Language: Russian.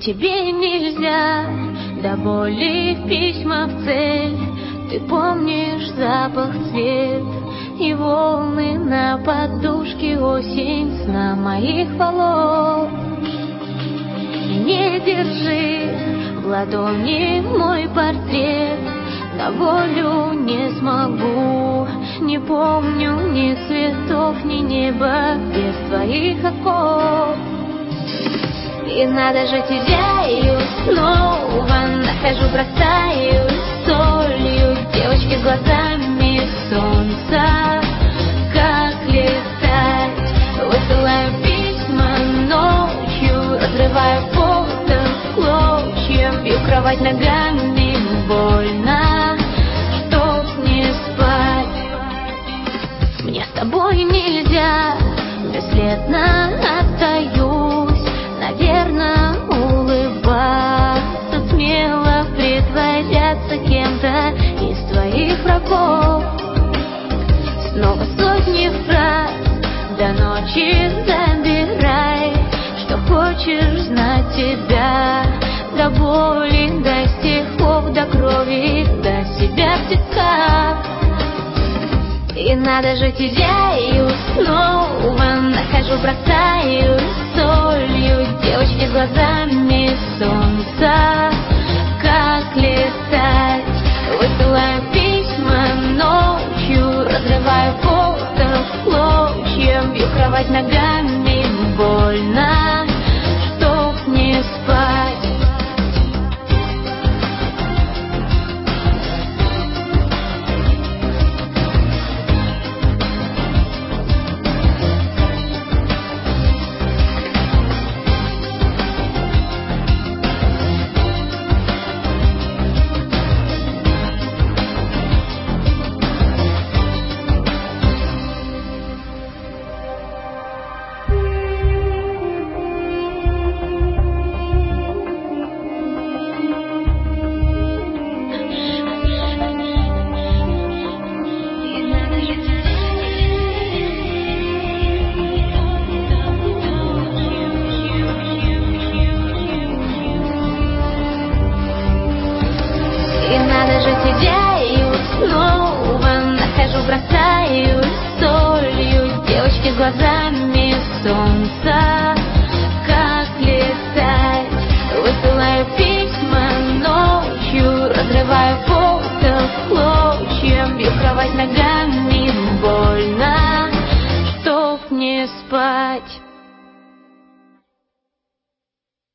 тебе нельзя, до боли в письма в цель. Ты помнишь запах, цвет и волны на подушке, осень сна моих волос. Не держи в ладони мой портрет, на волю не смогу. Не помню ни цветов, ни неба без твоих оков. И надо же, теряю снова, нахожу, бросаю солью. Девочки с глазами солнца, как летать. Высылаю письма ночью, разрываю воздух клочья. Бью кровать ногами, больно, чтоб не спать. Мне с тобой нельзя, бесследно остаюсь. Наверное, улыбаться, смело притворяться кем-то из твоих врагов. Снова сотни фраз, до ночи забирай, что хочешь знать тебя. До боли, до стихов, до крови, до себя в тисках. И надо же, теряю снова, нахожу, бросаю солью. Девочки с глазами солнца, как летать. Высылаю письма ночью, разрываю воздух клочья. Бью кровать ногами, больно, чтоб не спать. И надо же, теряю снова, нахожу, бросаю солью. Девочки с глазами солнца, как летать. Высылаю письма ночью, разрываю воздух клочья. Бью кровать ногами, больно, чтоб не спать.